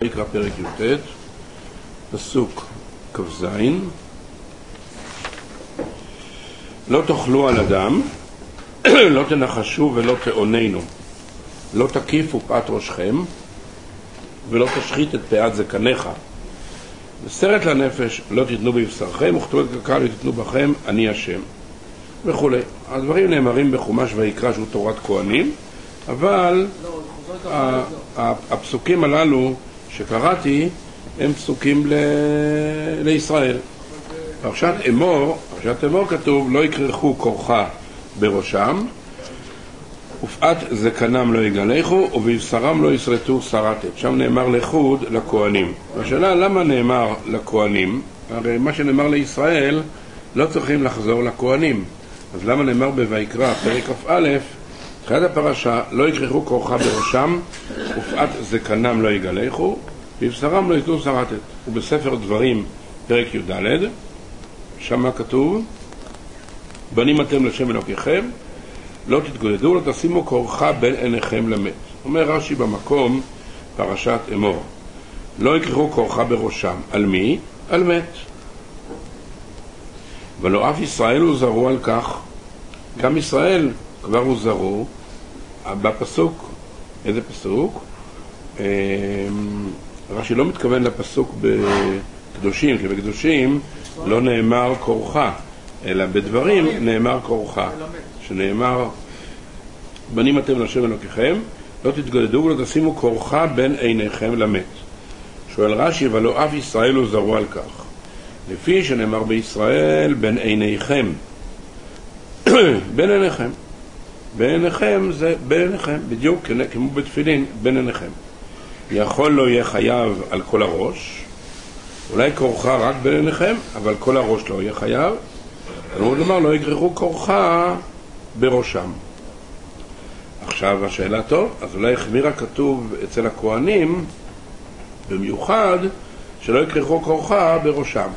ויקרא פרק י"ט, פסוק כ"ז. לא תאכלו על אדם, לא תנחשו ולא תאוננו, לא תקיפו פאת ראשכם ולא תשחית את פאת זקניך, וסרט לנפש לא תיתנו בבשרכם, וכתובת קקה לא תיתנו בכם, אני השם, וכו'. הדברים נאמרים בחומש ויקרא שהוא תורת כהנים, אבל הפסוקים הללו שקראתי הם פסוקים לישראל. פרשת אמור כתוב לא יקרחו כורחה בראשם, ופאת זקנם לא יגלחו, ובבשרם לא יסרטו סרטת. שם נאמר לחוד לכהנים. השאלה למה נאמר לכהנים? הרי מה שנאמר לישראל לא צריכים לחזור לכהנים, אז למה נאמר בויקרא פרק כ"א תחילת הפרשה לא יקרחו כורחה בראשם, ופאת זקנם לא יגלחו, ובבשרם לא יסרטו סרטת? ובספר דברים פרק י"ד שם כתוב בנים אתם לשם אלוקיכם, לא תתגודדו, לא תשימו כורחה בין עיניכם למת. אומר רש"י במקום פרשת אמור, לא יקרחו כורחה בראשם. על מי? על מת. ולא אף ישראל הוזרו על כך. גם ישראל כבר הוזרו בפסוק. איזה פסוק? רש"י לא מתכוון לפסוק בקדושים, כי בקדושים לא נאמר כורחה, אלא בדברים נאמר כורחה, שנאמר בנים אתם לשם אלוקיכם, לא תתגודדו ולא תשימו כורחה בין עיניכם למת. שואל רש"י, ולא אף ישראל הוזרו על כך, לפי שנאמר בישראל בין עיניכם. בין עיניכם, בין עיניכם זה בין עיניכם, בדיוק כמו בתפילין, בין עיניכם. יכול לא יהיה חייב על כל הראש, אולי כורחה רק בין עיניכם, אבל כל הראש לא יהיה חייב. כלומר לא יגרחו כורחה בראשם. עכשיו השאלה טוב, אז אולי החמיר הכתוב אצל הכהנים במיוחד שלא יקרחו כורחה בראשם,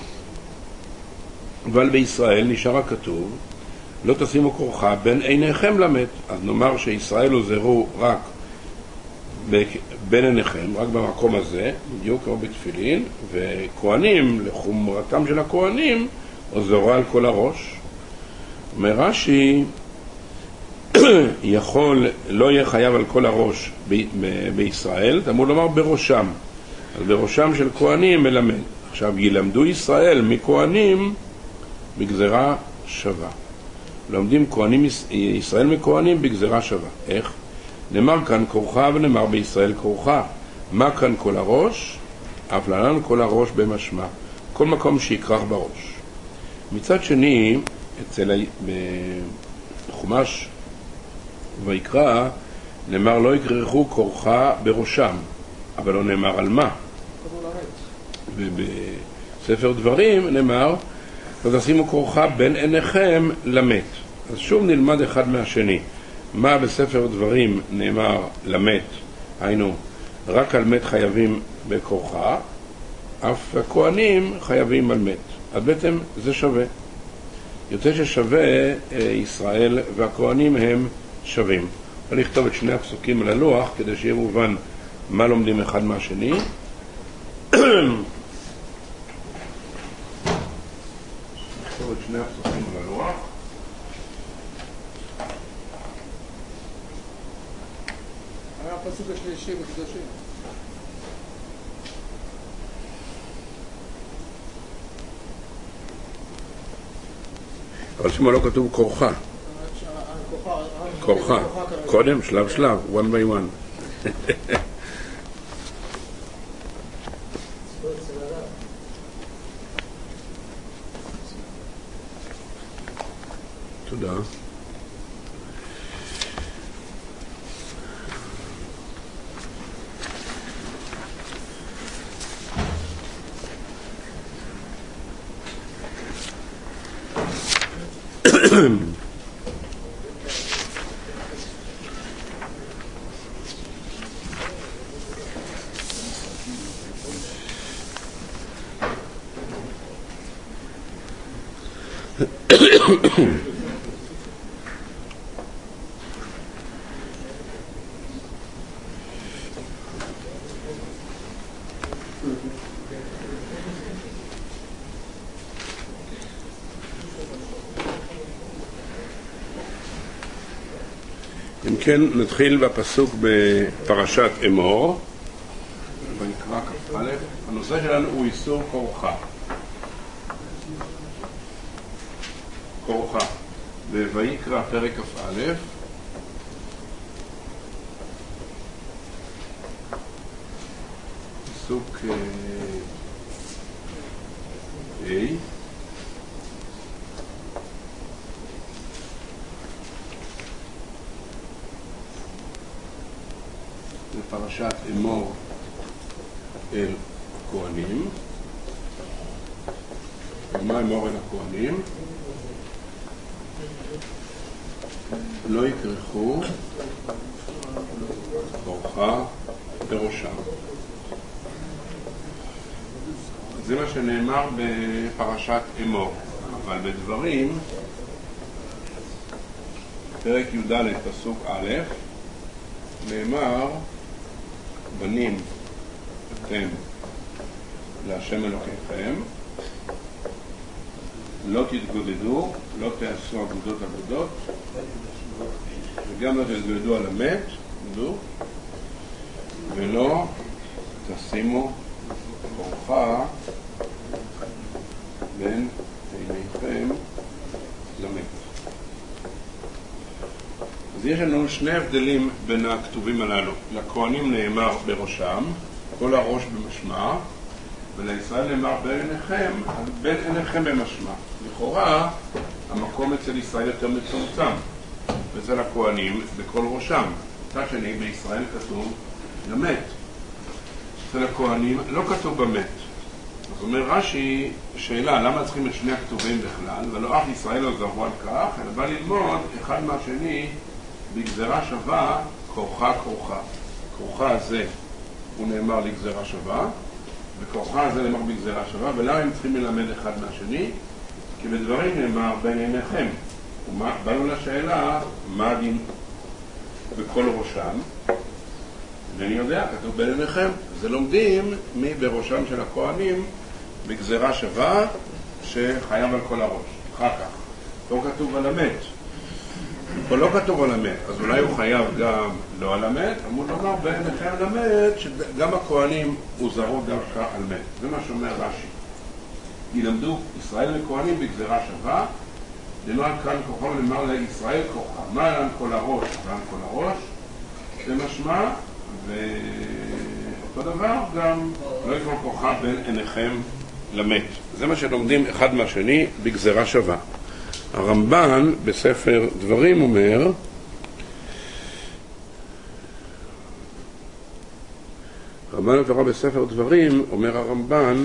אבל בישראל נשאר הכתוב לא תשימו כורחה בין עיניכם למת. אז נאמר שישראל הוזרו רק בין עיניכם, רק במקום הזה, בדיוק כמו בתפילין, וכהנים לחומרתם של הכהנים הוזרו על כל הראש. אומר רש"י, יכול לא יהיה חייב על כל הראש בישראל, אתה אמור לומר בראשם, אז בראשם של כהנים מלמד. עכשיו ילמדו ישראל מכהנים בגזרה שווה, לומדים כהנים ישראל מכהנים בגזרה שווה. איך? נאמר כאן כורחה ונאמר בישראל כורחה. מה כאן כל הראש? אף להלן כל הראש במשמע, כל מקום שיקרח בראש. מצד שני, בחומש ויקרא נאמר לא יקרחו כורחה בראשם, אבל לא נאמר על מה. ובספר דברים נאמר לא תשימו כורחה בין עיניכם למת. אז שוב נלמד אחד מהשני. מה בספר דברים נאמר למת, היינו רק על מת חייבים בכורחה, אף הכהנים חייבים על מת. אז בעצם זה שווה, יוצא ששווה ישראל והכהנים הם שווים. אני אכתוב את שני הפסוקים על הלוח כדי שיהיה מובן מה לומדים אחד מהשני. נכתוב את שני הפסוקים על הלוח. הפסוק השלישי בקדושים. אבל שמה לא כתוב כורחה. כורחה. קודם, שלב, one by one. תודה. אם כן, נתחיל בפסוק בפרשת אמור, ונקרא כ"א. הנושא שלנו הוא איסור כורחה. כורחה. ויקרא פרק כ"א. פסוק A. בפרשת אמור אל כהנים. ומה אמור אל הכהנים? לא יקרחו כורחה בראשם. זה מה שנאמר בפרשת אמור. אבל בדברים, פרק י"ד פסוק א', נאמר, בנים אתם להשם אלוקיכם, לא תתגודדו, לא תעשו אגודות, וגם לא תתגודדו על המת, ולא תשימו כורחה בין עיניכם למת. אז יש לנו שני הבדלים בין הכתובים הללו. לכהנים נאמר בראשם, כל הראש במשמע, ולישראל נאמר בין עיניכם, בין עיניכם במשמע. לכאורה, המקום אצל ישראל יותר מצומצם, ואצל הכהנים בכל ראשם. מצד שני, בישראל כתוב למת. אצל הכהנים לא כתוב במת. אז אומר רש"י, שאלה, למה צריכים את שני הכתובים בכלל? ולא אף ישראל לא זרעו על כך, אלא בא ללמוד אחד מהשני בגזרה שווה, כורחה. כורחה הזה הוא נאמר לגזרה שווה, וכורחה הזה נאמר בגזרה שווה, ולמה הם צריכים ללמד אחד מהשני? כי בדברים נאמר בין עיניכם. באנו לשאלה, מה הדין בכל ראשם? ואני יודע, כתוב בין עיניכם. זה לומדים מי בראשם של הכהנים בגזרה שווה שחייב על כל הראש. אחר כך. לא כתוב על המת. פה לא כתוב על המת, אז אולי הוא חייב גם לא על המת, אמור לומר בין עיניכם למת, שגם הכהנים הוזרו דווקא על מת. זה מה שאומר רש"י. ילמדו ישראל וכהנים בגזרה שווה, לנועד כאן כוחו ולמר לישראל כוחה. מה עלן כל הראש? עלן כל הראש, זה משמע, ואותו דבר גם לא יקרוא כוחה בין עיניכם למת. זה מה שלומדים אחד מהשני בגזרה שווה. הרמב"ן בספר דברים אומר, רמב"ן התורה בספר דברים, אומר הרמב"ן,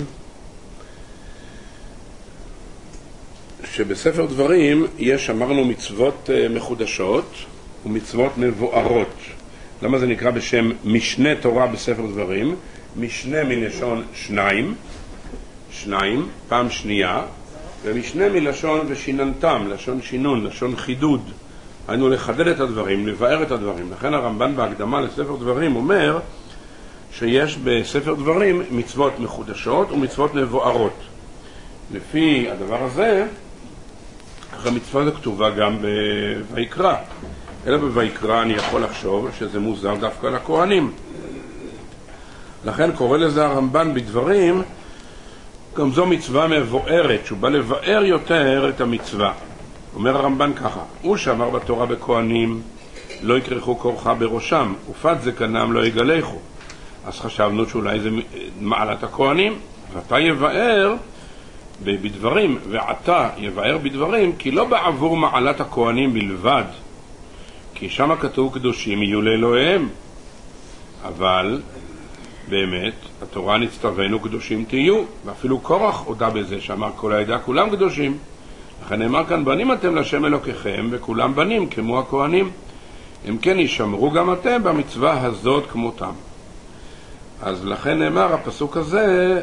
שבספר דברים יש, אמרנו, מצוות מחודשות ומצוות מבוארות. למה זה נקרא בשם משנה תורה בספר דברים? משנה מלשון שניים, פעם שנייה, ומשנה מלשון ושיננתם, לשון שינון, לשון חידוד. היינו לחדד את הדברים, לבאר את הדברים. לכן הרמב"ן בהקדמה לספר דברים אומר שיש בספר דברים מצוות מחודשות ומצוות מבוארות. לפי הדבר הזה, המצווה הזו כתובה גם בויקרא. אלא בויקרא אני יכול לחשוב שזה מוזר דווקא לכהנים. לכן קורא לזה הרמב"ן בדברים, גם זו מצווה מבוארת, שהוא בא לבאר יותר את המצווה. אומר הרמב"ן ככה, הוא שאמר בתורה בכהנים, לא יקרחו כורחה בראשם, ופת זקנם לא יגלחו. אז חשבנו שאולי זה מעלת הכהנים, ואתה יבאר בדברים, ועתה יבאר בדברים, כי לא בעבור מעלת הכהנים בלבד, כי שם כתוב קדושים יהיו לאלוהיהם. אבל באמת, התורה נצטווינו קדושים תהיו, ואפילו קורח הודה בזה, שאמר כל העדה כולם קדושים. לכן נאמר כאן, בנים אתם לשם אלוקיכם, וכולם בנים כמו הכהנים. אם כן ישמרו גם אתם במצווה הזאת כמותם. אז לכן נאמר הפסוק הזה,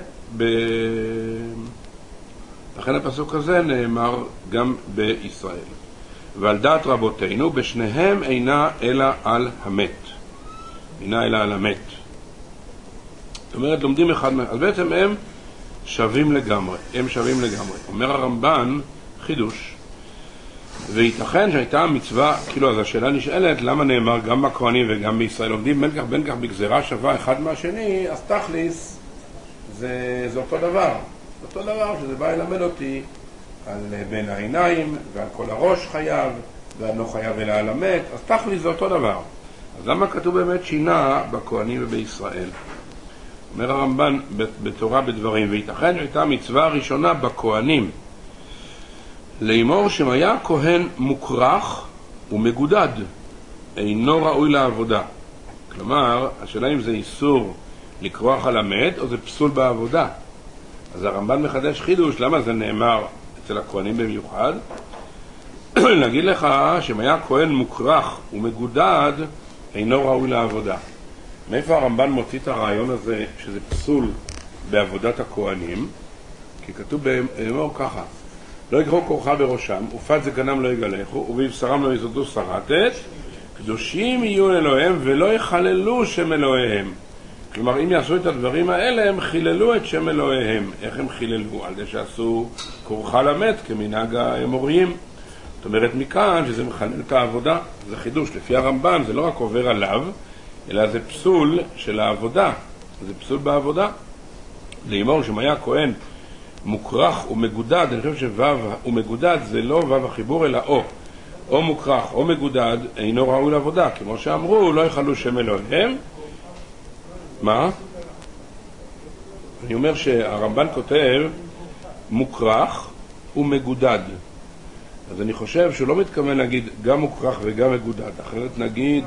לכן הפסוק הזה נאמר גם בישראל. ועל דעת רבותינו, בשניהם אינה אלא על המת. אינה אלא על המת. זאת אומרת, לומדים אחד מהם. אז בעצם הם שווים לגמרי. אומר הרמב"ן, חידוש. וייתכן שהייתה מצווה, כאילו, אז השאלה נשאלת, למה נאמר גם בכהנים וגם בישראל לומדים בין כך בגזרה שווה אחד מהשני, אז תכליס זה אותו דבר. אותו דבר שזה בא ללמד אותי על בין העיניים ועל כל הראש חייב ועל לא חייב אלא על המת, אז תכליס זה אותו דבר. אז למה כתוב באמת שינה בכהנים ובישראל? אומר הרמב"ן בתורה בדברים, וייתכן שהייתה מצווה הראשונה בכהנים לאמור שם היה כהן מוכרח ומגודד, אינו ראוי לעבודה. כלומר, השאלה אם זה איסור לקרוח על המת או זה פסול בעבודה. אז הרמב"ן מחדש חידוש, למה זה נאמר אצל הכהנים במיוחד? להגיד לך שם היה כהן מוכרח ומגודד, אינו ראוי לעבודה. מאיפה הרמב"ן מוציא את הרעיון הזה שזה פסול בעבודת הכהנים? כי כתוב באמור ככה, לא יקרוא כורחה בראשם, ופת זקנם לא יגלחו, ובבשרם לא יזודו שרתת, קדושים יהיו אלוהיהם ולא יחללו שם אלוהיהם. כלומר, אם יעשו את הדברים האלה, הם חיללו את שם אלוהיהם. איך הם חיללו? על זה שעשו כורחה למת כמנהג האמוריים. זאת אומרת מכאן שזה מחלל את העבודה. זה חידוש. לפי הרמב"ן זה לא רק עובר עליו, אלא זה פסול של העבודה. זה פסול בעבודה. לאמור שם היה כהן מוכרח ומגודד, אני חושב שוו ומגודד זה לא וו החיבור אלא או מוכרח או מגודד אינו ראוי לעבודה, כמו שאמרו לא יחללו שם אלוהיהם. מה? אני אומר שהרמב"ן כותב מוכרח ומגודד, אז אני חושב שהוא לא מתכוון להגיד גם מוכרח וגם מגודד, אחרת נגיד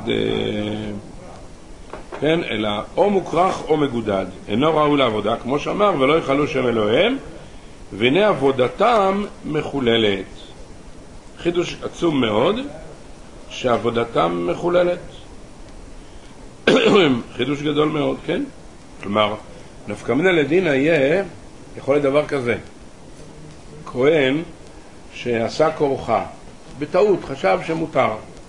כן, אלא או מוכרח או מגודד אינו ראוי לעבודה, כמו שאמר ולא יחללו שם אלוהיהם והנה עבודתם מחוללת. חידוש עצום מאוד שעבודתם מחוללת. חידוש גדול מאוד, כן? כלומר, נפקא מינה לדינא יהיה, יכול להיות דבר כזה. כהן שעשה כורחה, בטעות, חשב שמותר.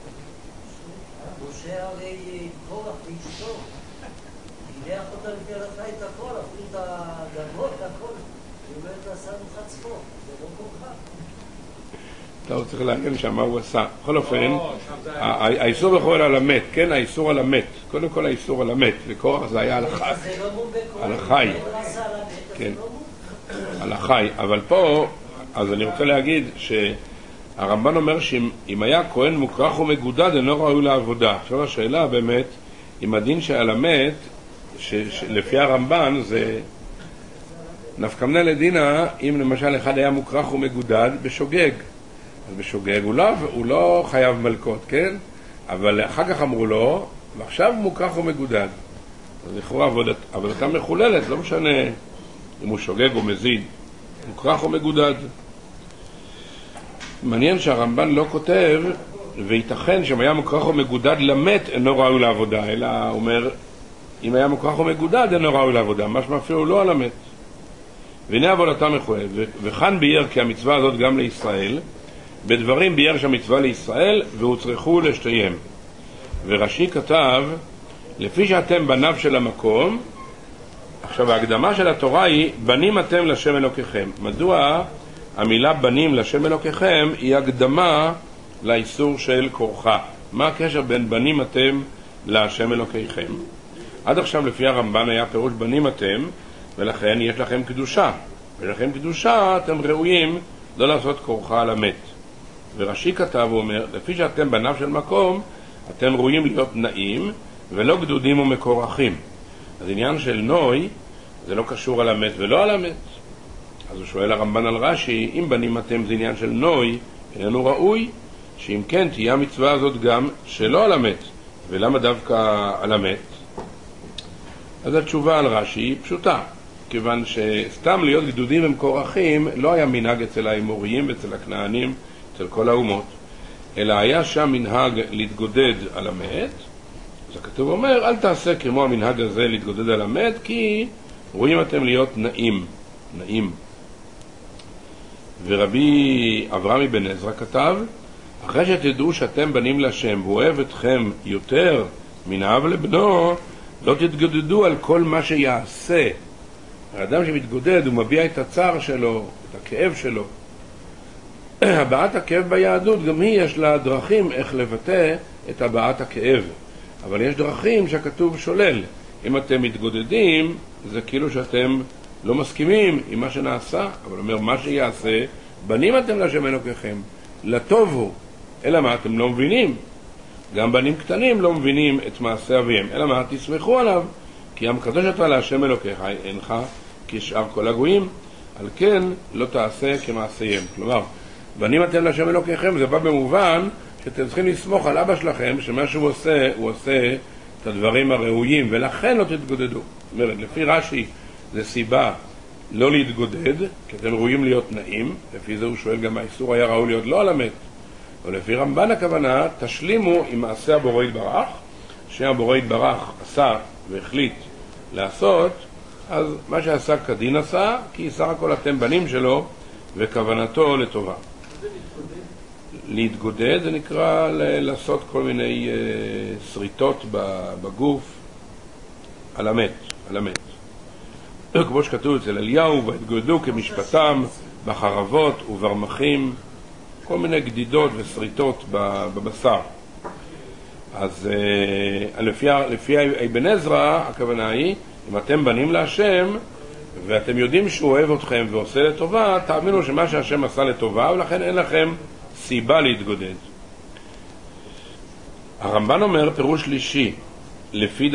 משה הרי כורח ואשתו, הילך אותה לפי הלכה את הכל, אפילו את הגבות, הכל. הוא אומר, עשה לך צפות, זה לא כורחה. אתה צריך להגיד שם מה הוא עשה. בכל אופן, האיסור בכל על המת, כן? האיסור על המת. קודם כל האיסור על המת, וכורח זה היה על החי. כן, על החי. אבל פה, אז אני רוצה להגיד שהרמב"ן אומר שאם היה כהן מוכרח ומגודד, אינו ראוי לעבודה. עכשיו השאלה באמת, אם הדין שעל המת, לפי הרמב"ן זה נפקא מינה לדינא, אם למשל אחד היה מוכרח ומגודד בשוגג. אז בשוגג הוא לא חייב מלכות, כן? אבל אחר כך אמרו לו, ועכשיו מוכרח ומגודד. אז לכאורה עבודתה מחוללת, לא משנה אם הוא שוגג או מזיד, מוכרח ומגודד. מעניין שהרמב"ן לא כותב, וייתכן שאם היה מוכרח ומגודד למת, אינו ראוי לעבודה, אלא אומר, אם היה מוכרח ומגודד, אינו ראוי לעבודה, משמע אפילו לא על המת. והנה עבודתה מחוללת, וכאן ביאר כי המצווה הזאת גם לישראל, בדברים ביאר שהמצווה לישראל והוצרכו לשתיהם. ורש"י כתב לפי שאתם בניו של המקום. עכשיו ההקדמה של התורה היא בנים אתם לשם אלוקיכם. מדוע המילה בנים לשם אלוקיכם היא הקדמה לאיסור של כורחה? מה הקשר בין בנים אתם לשם אלוקיכם? עד עכשיו לפי הרמב"ן היה פירוש בנים אתם, ולכן יש לכם קדושה, ולכם קדושה אתם ראויים לא לעשות כורחה על המת. ורש"י כתב ואומר, לפי שאתם בניו של מקום, אתם ראויים להיות נאים ולא גדודים ומקורחים. אז עניין של נוי זה לא קשור על המת ולא על המת. אז הוא שואל הרמב"ן על רש"י, אם בנים אתם זה עניין של נוי, איננו ראוי שאם כן תהיה המצווה הזאת גם שלא על המת. ולמה דווקא על המת? אז התשובה על רש"י היא פשוטה, כיוון שסתם להיות גדודים ומקורחים לא היה מנהג אצל האמוריים ואצל הכנענים, אצל כל האומות, אלא היה שם מנהג להתגודד על המת. אז הכתוב אומר, אל תעשה כמו המנהג הזה להתגודד על המת, כי רואים אתם להיות נאים. ורבי אברהם בן עזרא כתב, אחרי שתדעו שאתם בנים לשם והוא אוהב אתכם יותר מן האב לבנו, לא תתגודדו על כל מה שיעשה. האדם שמתגודד הוא מביע את הצער שלו, את הכאב שלו. הבעת הכאב ביהדות גם היא יש לה דרכים איך לבטא את הבעת הכאב, אבל יש דרכים שהכתוב שולל. אם אתם מתגודדים זה כאילו שאתם לא מסכימים עם מה שנעשה, אבל אומר מה שיעשה בנים אתם להשם אלוקיכם, לטוב הוא. אלא מה, אתם לא מבינים, גם בנים קטנים לא מבינים את מעשה אביהם, אלא מה, תסמכו עליו, כי עם קדוש אתה להשם אלוקיך אינך כשאר כל הגויים, על כן לא תעשה כמעשיהם. כלומר, בנים אתם להשם אלוקיכם, זה בא במובן שאתם צריכים לסמוך על אבא שלכם, שמה שהוא עושה, הוא עושה את הדברים הראויים, ולכן לא תתגודדו. זאת אומרת, לפי רש"י זה סיבה לא להתגודד, כי אתם ראויים להיות נעים, לפי זה הוא שואל גם האיסור היה ראוי להיות לא על המת. ולפי רמב"ן הכוונה, תשלימו עם מעשה הבורא יתברך, שהבורא יתברך עשה והחליט לעשות, אז מה שעשה כדין עשה, כי סך הכל אתם בנים שלו, וכוונתו לטובה. להתגודד זה נקרא לעשות כל מיני שריטות בגוף על המת, על המת. כמו שכתוב אצל אליהו, והתגודדו כמשפטם בחרבות וברמחים, כל מיני גדידות ושריטות בבשר. אז לפי אבן עזרא הכוונה היא, אם אתם בנים להשם ואתם יודעים שהוא אוהב אתכם ועושה לטובה, תאמינו שמה שהשם עשה לטובה, ולכן אין לכם סיבה להתגודד. הרמב"ן אומר פירוש שלישי, לפי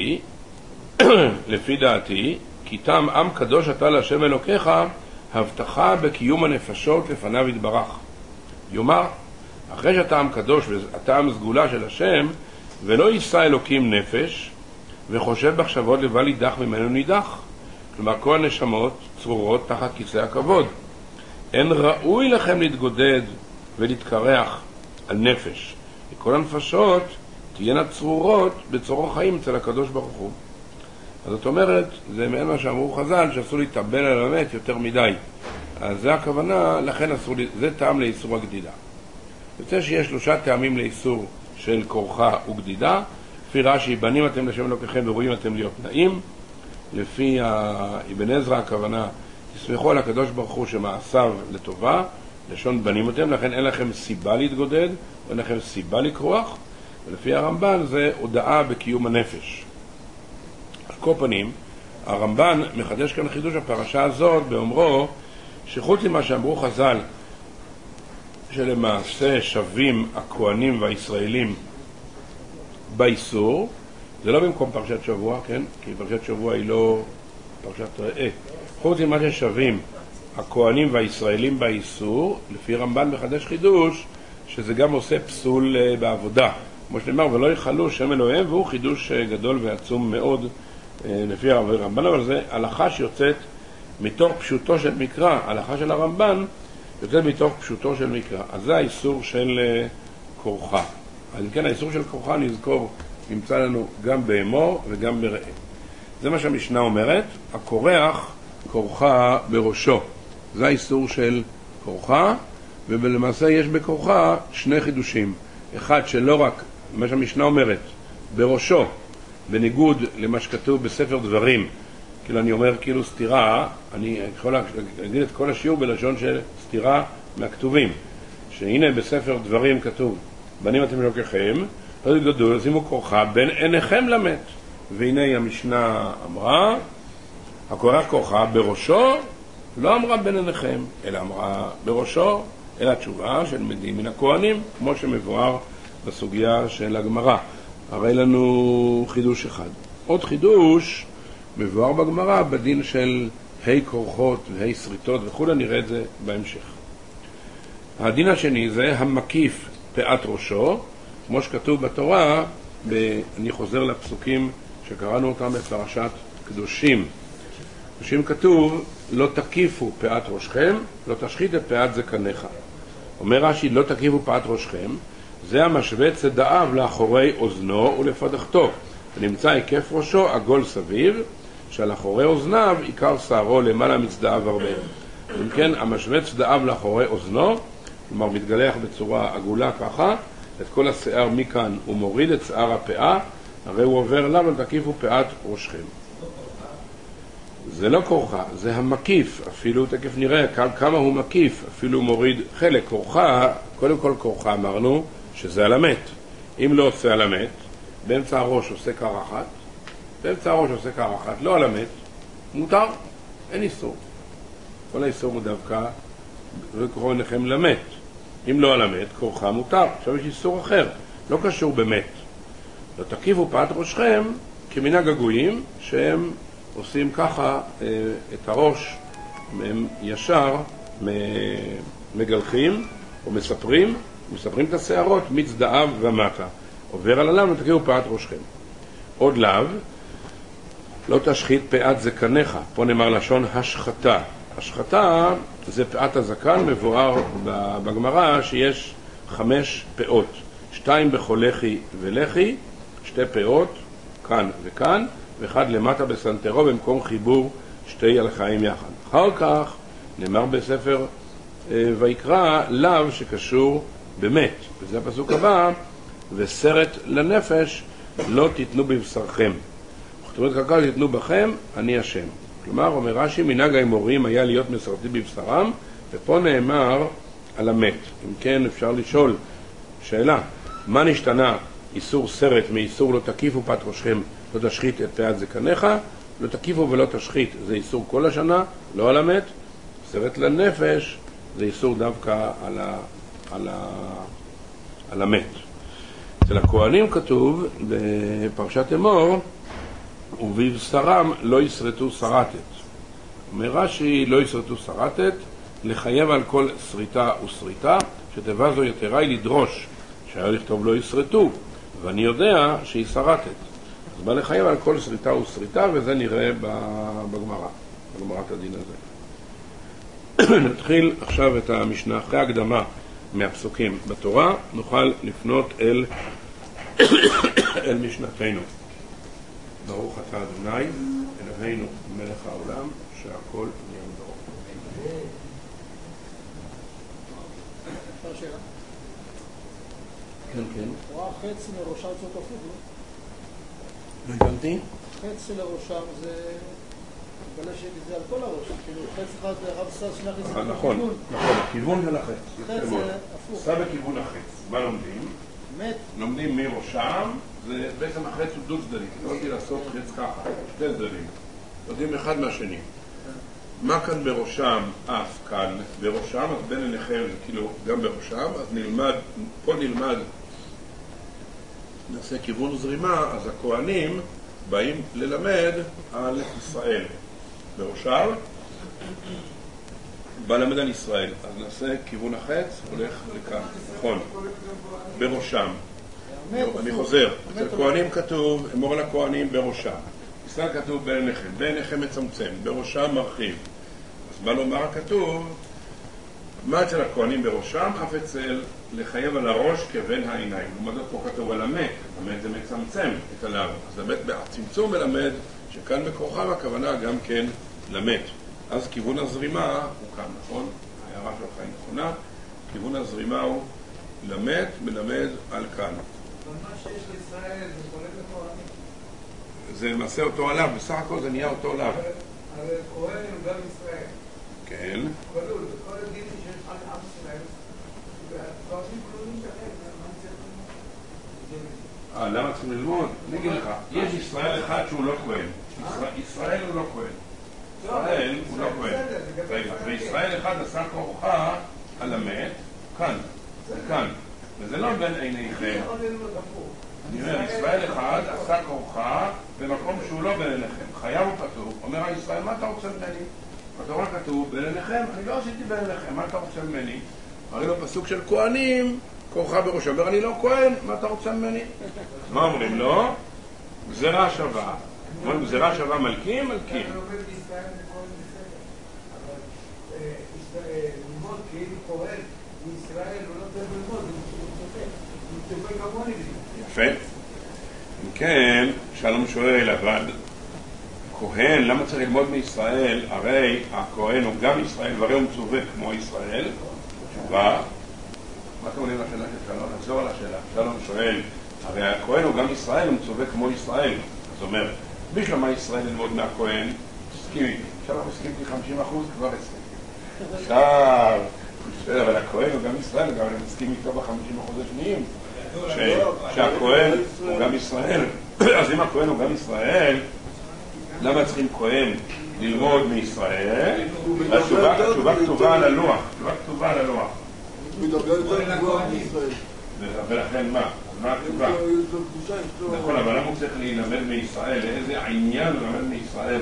דעתי, כי תם עם קדוש אתה להשם אלוקיך, הבטחה בקיום הנפשות לפניו יתברך. יאמר, אחרי שאתה עם קדוש ואתה עם סגולה של השם, ולא יישא אלוקים נפש, וחושב מחשבות לבל יידח ממנו נידח. כלומר, כל הנשמות צרורות תחת כיסא הכבוד. אין ראוי לכם להתגודד ולהתקרח על נפש. וכל הנפשות תהיינה צרורות בצרור חיים אצל הקדוש ברוך הוא. אז זאת אומרת, זה מעין מה שאמרו חז"ל, שאסור להתאבל על המת יותר מדי. אז זה הכוונה, לכן אסור, זה טעם לאיסור הגדידה. יוצא שיש 3 טעמים לאיסור של כורחה וגדידה. לפי רש"י, בנים אתם להשם אלוקיכם וראויים אתם להיות נעים. לפי אבן עזרא הכוונה, תסמכו על הקדוש ברוך הוא שמעשיו לטובה, לשון בנים אתם, לכן אין לכם סיבה להתגודד, אין לכם סיבה לקרוח. ולפי הרמב"ן זה הודעה בקיום הנפש. על כל פנים, הרמב"ן מחדש כאן חידוש הפרשה הזאת באומרו שחוץ ממה שאמרו חז"ל, שלמעשה שווים הכהנים והישראלים באיסור, זה לא במקום פרשת שבוע, כן? כי פרשת שבוע היא לא פרשת ראה. חוץ ממה ששווים הכהנים והישראלים באיסור, לפי רמב"ן מחדש חידוש, שזה גם עושה פסול בעבודה. כמו שנאמר, ולא יחלו שם אלוהים, והוא חידוש גדול ועצום מאוד לפי הרמב"ן, אבל זה הלכה שיוצאת מתוך פשוטו של מקרא, הלכה של הרמב"ן יוצאת מתוך פשוטו של מקרא. אז זה האיסור של כורחה. אז כן, האיסור של כורחה נזכור, נמצא לנו גם באמור וגם בראה. זה מה שהמשנה אומרת, הכורח כורחה בראשו. זה האיסור של כורחה, ולמעשה יש בכורחה 2 חידושים. אחד שלא רק, מה שהמשנה אומרת, בראשו, בניגוד למה שכתוב בספר דברים, כאילו אני אומר כאילו סתירה, אני יכול להגיד את כל השיעור בלשון של סתירה מהכתובים, שהנה בספר דברים כתוב, בנים אתם אלוקיכם, לא תתגודדו, שימו כורחה בין עיניכם למת. והנה המשנה אמרה, הכורח כורחה בראשו, לא אמרה בין עיניכם, אלא אמרה בראשו, אלא התשובה של מדים מן הכהנים, כמו שמבואר בסוגיה של הגמרא. הרי לנו חידוש אחד. עוד חידוש מבואר בגמרא בדין של כורחות שריטות וכו', נראה את זה בהמשך. הדין השני זה המקיף פאת ראשו, כמו שכתוב בתורה, אני חוזר לפסוקים שקראנו אותם בפרשת קדושים. קדושים כתוב, לא תקיפו פאת ראשכם, לא תשחית את פאת זקניך. אומר רש"י, לא תקיפו פאת ראשכם, זה המשווה צדעיו לאחורי אוזנו ולפדחתו. ונמצא היקף ראשו עגול סביב, שעל אחורי אוזניו עיקר שערו למעלה מצדעיו הרבה. אם כן, המשווה צדעיו לאחורי אוזנו, כלומר מתגלח בצורה עגולה ככה, את כל השיער מכאן הוא מוריד את שיער הפאה, הרי הוא עובר אליו, אל תקיפו פאת ראשכם. זה לא כורחה, זה המקיף, אפילו תכף נראה כמה הוא מקיף, אפילו הוא מוריד חלק. כורחה, קודם כל כורחה אמרנו שזה על המת. אם לא עושה על המת, באמצע הראש עושה קרחת, באמצע הראש עושה קרחת, לא על המת, מותר, אין איסור. כל האיסור הוא דווקא, זה כורחה עיניכם למת. אם לא על המת, כורחה מותר. עכשיו יש איסור אחר, לא קשור במת. לא תקיפו פאת ראשכם כמנהג הגויים שהם עושים ככה את הראש, הם ישר מגלחים או מספרים את השערות מצדעיו ומטה. עובר על הלאו, לא תקיפו פאת ראשכם. עוד לאו, לא תשחית פאת זקניך, פה נאמר לשון השחתה. השחתה זה פאת הזקן, מבואר בגמרא שיש 5 פאות, 2 בכל לחי ולחי, 2 פאות, כאן וכאן, ואחד למטה בסנטרו במקום חיבור 2 הלחיים יחד. אחר כך נאמר בספר ויקרא לאו שקשור במת, וזה הפסוק הבא, וסרט לנפש לא תיתנו בבשרכם, וכתובת קרקע תיתנו בכם, אני השם. כלומר, אומר רש"י, מנהג האמורים היה להיות מסרטים בבשרם, ופה נאמר על המת. אם כן, אפשר לשאול שאלה, מה נשתנה איסור סרט מאיסור לא תקיפו פאת ראשכם, לא תשחית את פאת זקניך? לא תקיפו ולא תשחית, זה איסור כל השנה, לא על המת. סרט לנפש זה איסור דווקא על המת. אצל הכהנים כתוב בפרשת אמור, ובבשרם לא ישרטו שרטת. אומר רש"י, לא ישרטו שרטת, לחייב על כל שריטה ושריטה, שתיבה זו יתרה היא לדרוש, שהיה לכתוב לא ישרטו, ואני יודע שהיא שרטת. אז בא לחייב על כל שריטה ושריטה, וזה נראה בגמרת הדין הזה. נתחיל עכשיו את המשנה, אחרי הקדמה מהפסוקים בתורה, נוכל לפנות אל משנתנו. ברוך אתה אדוני, אלוהינו מלך העולם, שהכל נהיה בדברו. אפשר שאלה? כן, כן. רואה חץ מראשם זאת הפוך, לא? לא הבנתי? חץ של הראשם זה... זה על כל הראש, כאילו חץ אחד הרב סע שני חצים. נכון, הכיוון של החץ. חץ זה הפוך. סע בכיוון החץ. מה לומדים? מת. לומדים מראשם, זה בעצם החץ הוא דו צדדי, לא רוצים לעשות חץ ככה, 2 צדדים. לומדים אחד מהשני. מה כאן בראשם? אף כאן בראשם, אז בין עיניכם זה כאילו גם בראשם, אז נלמד, פה נלמד, נעשה כיוון זרימה, אז הכהנים באים ללמד על ישראל. בראשם בא למד על ישראל, אז נעשה כיוון החץ, הולך לכאן, נכון, בראשם. אני חוזר, אצל כהנים כתוב, אמור לכהנים בראשם. ישראל כתוב בין עיניכם, בין עיניכם מצמצם, בראשם מרחיב. אז מה לומר הכתוב? מה אצל הכהנים בראשם? אף אצל לחייב על הראש כבין העיניים. לעומת פה כתוב על המת, המת זה מצמצם את הלב. אז המת הצמצום מלמד שכאן בכורחם הכוונה גם כן למת. אז כיוון הזרימה הוא כאן, נכון? ההערה שלך היא נכונה. כיוון הזרימה הוא למת, מלמד על כאן. אבל מה שיש לישראל זה כולל לכהנים. זה למעשה אותו עליו, בסך הכל זה נהיה אותו עליו. אבל כהן הם גם ישראל. כן. כל הדינים שיש על עם ישראל, והדברים כלולים שלהם, מה צריך ללמוד? למה צריכים ללמוד? אני אגיד לך, יש ישראל אחד שהוא לא כהן. ישראל הוא לא כהן. ישראל הוא לא כהן. וישראל אחד עשה כורחה על המת, כאן, וכאן. וזה לא בין עיניכם. אני אומר, ישראל אחד עשה כורחה במקום שהוא לא בין עיניכם. חייב הוא כתוב, אומר הישראל, מה אתה רוצה ממני? בתורה כתוב, בין עיניכם, אני לא עשיתי בין עיניכם, מה אתה רוצה ממני? הרי בפסוק של כהנים, כורחה בראשו, אומר, אני לא כהן, מה אתה רוצה ממני? מה אומרים לו? גזירה שווה. אומרים, גזירה שווה מלכים, מלכים. אתה לומד בישראל וכל בסדר. אבל ללמוד כאילו כהן מישראל הוא לא צריך ללמוד, הוא צודק כמוני. יפה. אם כן, שלום שואל, אבל כהן, למה צריך ללמוד מישראל? הרי הכהן הוא גם ישראל, והרי הוא מצווה כמו ישראל. תשובה, מה אתם עונים לשאלה של שלום? נחזור על השאלה. שלום שואל, הרי הכהן הוא גם ישראל, הוא מצווה כמו ישראל. זאת אומרת, בשלמה ישראל ללמוד מהכהן, תסכים איתי. עכשיו אנחנו מסכים איתי 50%, כבר הסכים. עכשיו, אבל הכהן הוא גם ישראל, גם אני מסכים איתו ב-50% השניים. שהכהן הוא גם ישראל. אז אם הכהן הוא גם ישראל, למה צריכים כהן ללמוד מישראל? התשובה כתובה על הלוח. התשובה כתובה על הלוח. הוא מדבר יותר גבוה מישראל. ולכן מה? מה התשובה? נכון, אבל למה הוא צריך להילמד מישראל? לאיזה עניין ללמד מישראל?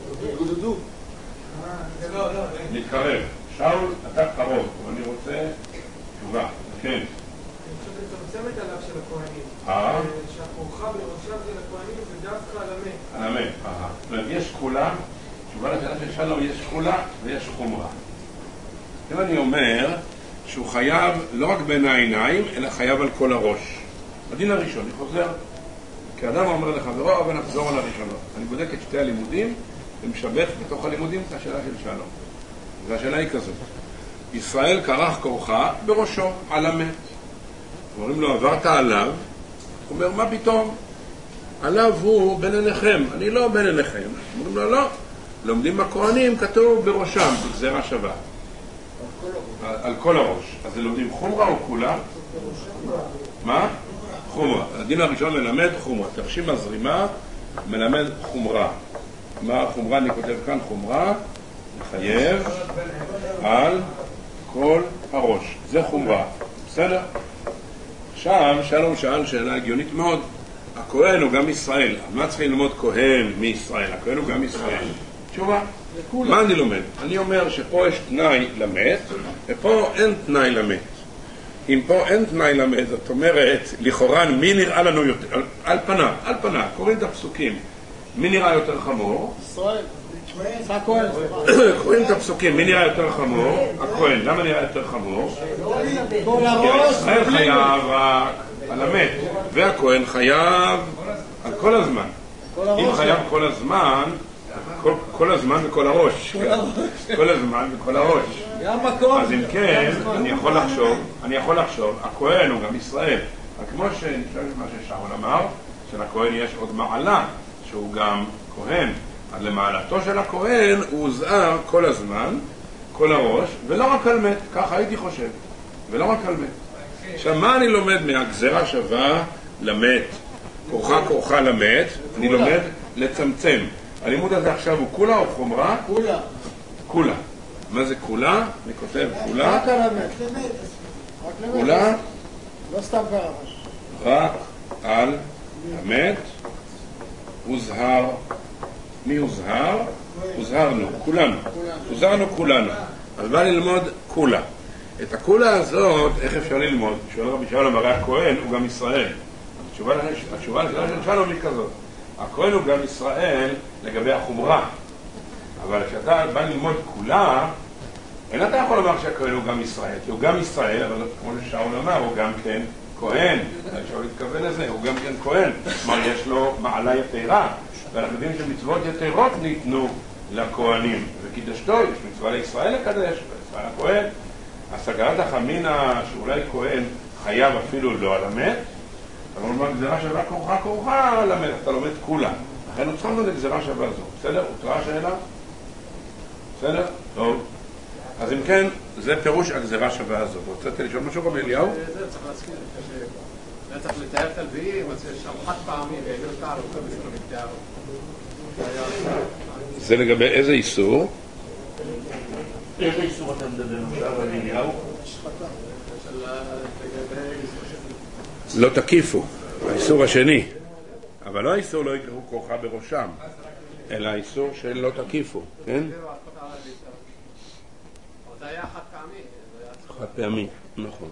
להתקרב. שאול, אתה קרוב, אבל אני רוצה תשובה. כן. מצמצמת עליו של הכהנים. שהכורחה בראשם של הכהנים זה דווקא על המת. על המת, יש כולה, תשובה לשאלה של שלום, יש כולה ויש חומרה. אם אני אומר שהוא חייב לא רק בין העיניים, אלא חייב על כל הראש. הדין הראשון, אני חוזר, כאדם אומר לחברו, אבל נחזור על הראשונות. אני בודק את שתי הלימודים, ומשבח בתוך הלימודים את השאלה של שלום. והשאלה היא כזאת, ישראל כרך כורחה בראשו, על המת. אומרים לו, עברת עליו, הוא אומר, מה פתאום? עליו הוא בין עיניכם, אני לא בין עיניכם. אומרים לו, לא, לומדים הכהנים, כתוב בראשם, גזירה שווה. על כל הראש. אז זה לומדים חומרה או כולה? מה? חומרה. הדין הראשון מלמד חומרה. תרשים הזרימה מלמד חומרה. מה החומרה? אני כותב כאן חומרה, מחייב על כל הראש. זה חומרה. בסדר? עכשיו, שלום שאל שאלה הגיונית מאוד. הכהן הוא גם ישראל. מה צריכים ללמוד כהן מישראל? הכהן הוא גם ישראל. תשובה. מה אני לומד? אני אומר שפה יש תנאי למת, ופה אין תנאי למת. אם פה אין תנאי למת, זאת אומרת, לכאורה, מי נראה לנו יותר? על פניו, קוראים את הפסוקים. מי נראה יותר חמור? ישראל. הכהן. קוראים את הפסוקים, מי נראה יותר חמור? הכהן. למה נראה יותר חמור? כל כי הראש. ישראל חייב רק על המת, והכהן חייב על כל הזמן. אם חייב כל הזמן, כל הזמן וכל הראש. כל הזמן וכל הראש. אז אם כן, אני יכול לחשוב, הכהן הוא גם ישראל. כמו מה ששאול אמר, שלכהן יש עוד מעלה, שהוא גם כהן. אז למעלתו של הכהן הוא הוזהר כל הזמן, כל הראש, ולא רק על מת, ככה הייתי חושב. ולא רק על מת. עכשיו, מה אני לומד מהגזרה שווה למת? כורחה למת, אני לומד לצמצם. הלימוד הזה עכשיו הוא כולה או חומרה? כולה. מה זה כולה? אני כותב כולה. רק על המת. כולה? לא סתם קרמש. רק על המת. הוזהר. מי הוזהר? הוזהרנו, כולנו. הוזהרנו כולנו. אז בא ללמוד כולה. את הכולה הזאת, איך אפשר ללמוד? שואל רבי שלום, הרי הכהן הוא גם ישראל. התשובה של שלום היא כזאת. הכהן הוא גם ישראל לגבי החומרה. אבל כשאתה בא ללמוד כולה, אין אתה יכול לומר שהכהן הוא גם ישראל. כי הוא גם ישראל, אבל כמו ששאול אמר, הוא גם כן כהן. שאול התכוון לזה, הוא גם כן כהן. כלומר, יש לו מעלה יתרה. ואנחנו יודעים שמצוות יתרות ניתנו לכהנים. וקידשתו, יש מצווה לישראל לקדש, וישראל הכהן. הסגרת החמינה, שאולי כהן חייב אפילו לא על המת, אבל הוא אומר, גזירה שווה כורחה על המת, אתה לומד כולה. לכן הוא צריכים לגזירה שווה זו. בסדר? הותרה השאלה? בסדר? טוב. אז אם כן, זה פירוש הגזירה שווה הזו. רוצה לשאול משהו רבי אליהו? זה צריך להזכיר, זה צריך לתאר את הלוויים, אז יש שם חד פעמי, והעביר את הארוכה בשביל המתאר. זה לגבי איזה איסור? איזה איסור אתה מדבר עכשיו רבי אליהו? לא תקיפו, האיסור השני. אבל לא האיסור לא יקראו כורחה בראשם, אלא האיסור של לא תקיפו, כן? זה היה חד פעמי. חד פעמי, נכון.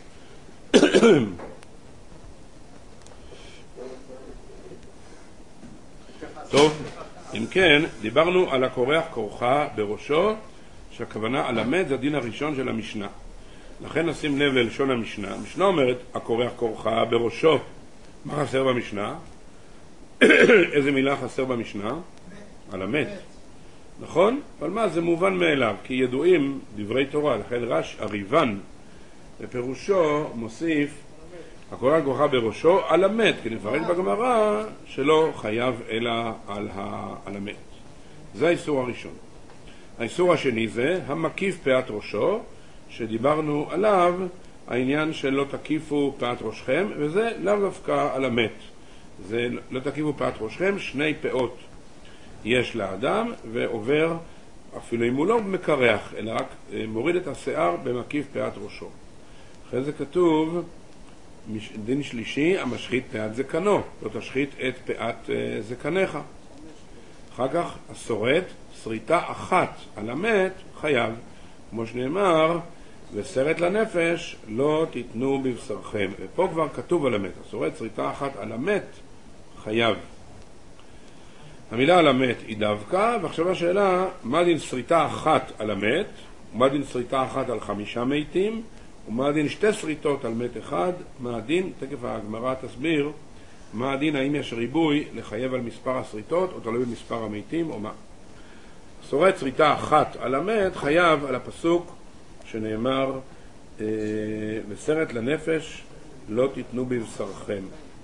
טוב, אם כן, דיברנו על הכורח כורחה בראשו, שהכוונה על המת זה הדין הראשון של המשנה. לכן נשים לב ללשון המשנה. המשנה אומרת, הכורח כורחה בראשו. מה חסר במשנה? איזה מילה חסר במשנה? על המת. נכון? אבל מה? זה מובן מאליו, כי ידועים דברי תורה. לכן רש הריבן בפירושו מוסיף הקורא כרוכה בראשו על המת, כי נפרט בגמרא שלא חייב אלא על המת. זה האיסור הראשון. האיסור השני זה המקיף פאת ראשו, שדיברנו עליו, העניין של לא תקיפו פאת ראשכם, וזה לאו דווקא על המת. זה לא תקיפו פאת ראשכם, 2 פאות יש לאדם, ועובר, אפילו אם הוא לא מקרח, אלא רק מוריד את השיער במקיף פאת ראשו. אחרי זה כתוב, דין שלישי, המשחית פאת זקנו, לא תשחית את פאת זקניך. אחר כך הסורת, שריטה אחת על המת, חייב. כמו שנאמר, וסרט לנפש לא תיתנו בבשרכם. ופה כבר כתוב על המת, הסורת שריטה אחת על המת, חייב. המילה על המת היא דווקא, ועכשיו השאלה, מה דין שריטה אחת על המת, ומה דין שריטה אחת על 5 מתים, ומה הדין 2 שריטות על מת אחד, מה הדין, תכף הגמרא תסביר, מה הדין, האם יש ריבוי לחייב על מספר השריטות, או תלוי במספר המתים, או מה. שורט שריטה אחת על המת, חייב על הפסוק שנאמר, וסרט לנפש לא תיתנו בבשרכם.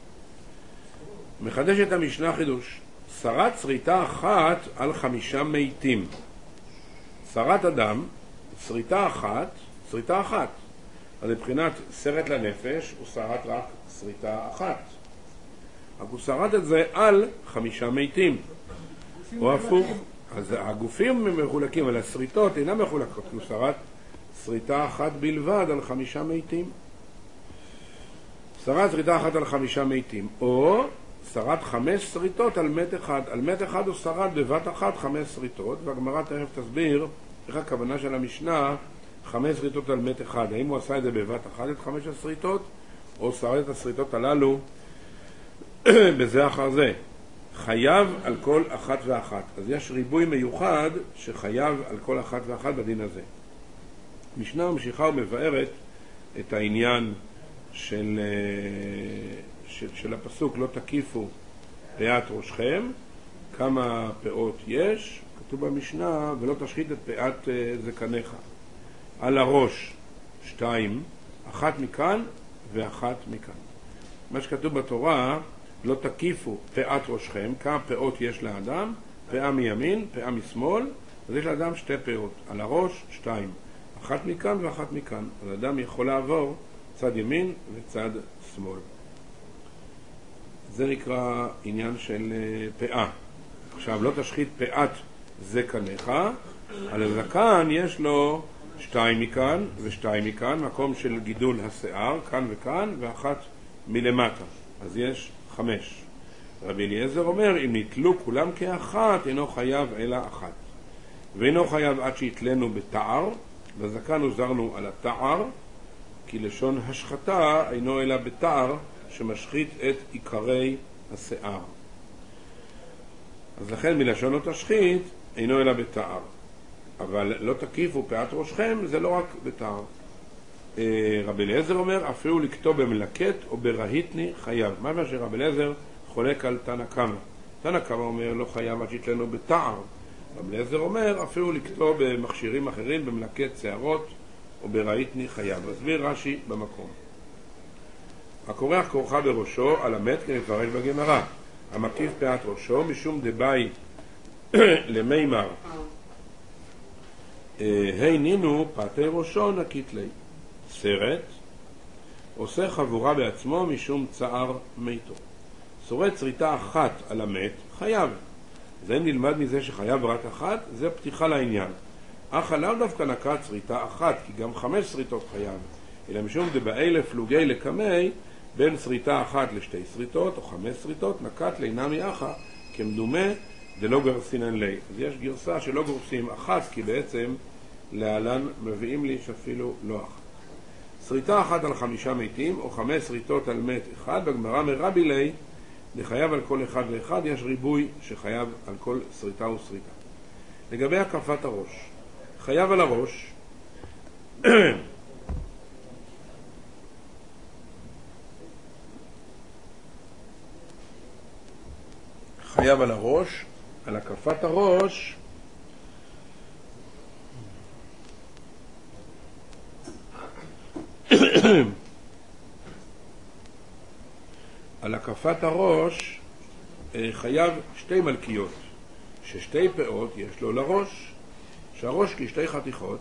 מחדש את המשנה חידוש, שרת שריטה אחת על 5 מתים. שרת אדם, שריטה אחת. אז מבחינת סרט לנפש הוא שרת רק שריטה אחת. רק הוא שרת את זה על 5 מתים. או הפוך, אז הגופים מחולקים, אבל השריטות אינם מחולקות, הוא שרת שריטה אחת בלבד על 5 מתים. שרת שריטה אחת על 5 מתים, או שרת 5 שריטות על מת אחד. על מת אחד הוא שרת בבת אחת 5 שריטות, והגמרא תכף תסביר איך הכוונה של המשנה 5 שריטות על מת אחד. האם הוא עשה את זה בבת אחת את 5 השריטות, או שרת את השריטות הללו בזה אחר זה. חייב על כל אחת ואחת. אז יש ריבוי מיוחד שחייב על כל אחת ואחת בדין הזה. משנה ממשיכה ומבארת את העניין של הפסוק לא תקיפו פאת ראשכם, כמה פאות יש, כתוב במשנה, ולא תשחית את פאת זקניך. על הראש 2, 1 מכאן ואחת מכאן. מה שכתוב בתורה, לא תקיפו פאת ראשכם, כמה פאות יש לאדם, פאה מימין, פאה משמאל, אז יש לאדם 2 פאות, על הראש 2, 1 מכאן ואחת מכאן. אז האדם יכול לעבור צד ימין וצד שמאל. זה נקרא עניין של פאה. עכשיו, לא תשחית פאת זקניך, על הזקן יש לו 2 מכאן ו2 מכאן, מקום של גידול השיער, כאן וכאן, ואחת מלמטה. אז יש 5. רבי אליעזר אומר, אם נתלו כולם כאחת, אינו חייב אלא אחת. ואינו חייב עד שהתלנו בתער, בזקן הוזרנו על התער, כי לשון השחתה אינו אלא בתער, שמשחית את עיקרי השיער. אז לכן מלשון לא תשחית, אינו אלא בתער. אבל לא תקיפו פאת ראשכם, זה לא רק בתער. רבי אליעזר אומר, אפילו לכתוב במלקט או ברהיטני חייב. מה שרבי אליעזר חולק על תנא קמא. תנא קמא אומר, לא חייב עד שיתלנו בתער. רבי אליעזר אומר, אפילו לכתוב במכשירים אחרים, במלקט שערות או ברהיטני חייב. מסביר רש"י במקום. הכורח כורחה בראשו על המת כנפרש בגמרא. המקיף פאת ראשו משום דבאי למימר. נינו פאתי ראשו נקית לי. סרט עושה חבורה בעצמו משום צער מיתו. שורט שריטה אחת על המת חייב. זה נלמד מזה שחייב רק אחת, זה פתיחה לעניין. אך עליו דווקא נקט שריטה אחת, כי גם 5 שריטות חייב. אלא משום דבאלף פלוגי לקמי, בין שריטה אחת ל2 שריטות או 5 שריטות, נקט לינה מאחה, כמדומה דלא גרסינן לי. אז יש גרסה שלא גורסים אחת, כי בעצם להלן מביאים לי שאפילו לא אחת. שריטה אחת על 5 מתים, או 5 שריטות על מת אחד, בגמרא מרבי לי, לחייב על כל אחד ואחד, יש ריבוי שחייב על כל שריטה ושריטה. לגבי הקפת הראש, חייב על הראש, חייב על הראש, על הקפת הראש, בהקפת הראש חייב שתי מלכיות, ששתי פאות יש לו לראש, שהראש כשתי חתיכות,